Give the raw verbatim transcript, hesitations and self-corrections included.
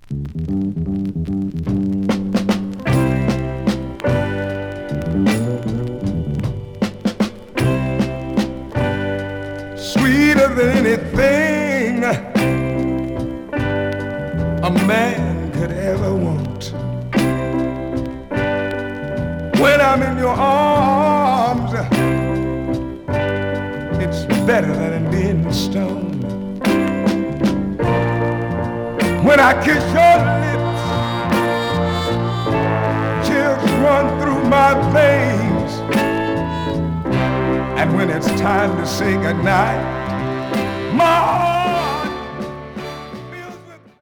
Sweeter than anything a man could ever want. When I'm in your arms, it's better than being stoned. When I kiss your lips, chills run through my veins. And when it's time to say goodnight, my